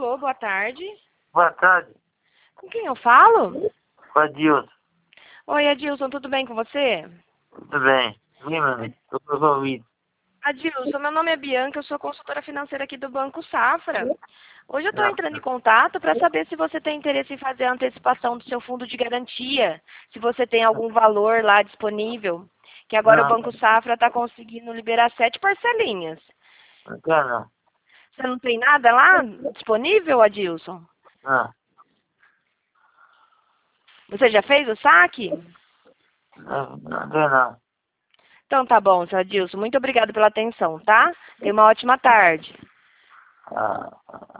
Alô, boa tarde. Boa tarde, Com quem eu falo? com a Dilson. Oi, Adilson, tudo bem com você? Tudo bem? Lembra, estou resolvido. Adilson, meu nome é Bianca, eu sou consultora financeira aqui do Banco Safra. Hoje eu estou Ah, entrando em contato para saber se você tem interesse em fazer a antecipação do seu fundo de garantia, se você tem algum valor lá disponível, que agora o não, Banco Safra está conseguindo liberar 7 parcelinhas. não quero não. Você não tem nada lá disponível, Adilson? Não, Você já fez o saque? não quero não. Então tá bom, seu Adilson. Muito obrigada pela atenção, tá? Tenha uma ótima tarde. Ah,